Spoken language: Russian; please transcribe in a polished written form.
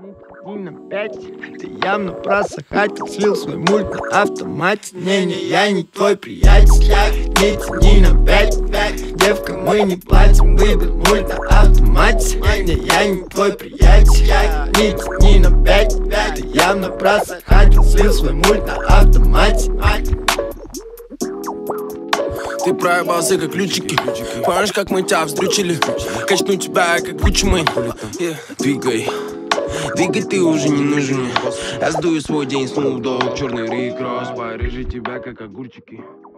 Не на 5, ты явно просохатил, слил свой мульт на автомате. Не-не, я не твой приятель, не тяни на 5, девка, мы не платим, выбил мульт на автомате. Не, я не твой приятель, не тяни на 5, ты явно просохатил, слил свой мульт на автомате. Ты проебался как ключики. Помнишь, как мы тебя вздрючили? Качну тебя, как Гуччи Мэйн. Двигай, двигай, ты уже не нужен мне. Я сдую свой день, Snoop Dogg, черный Рик Росс, порежи тебя, как огурчики.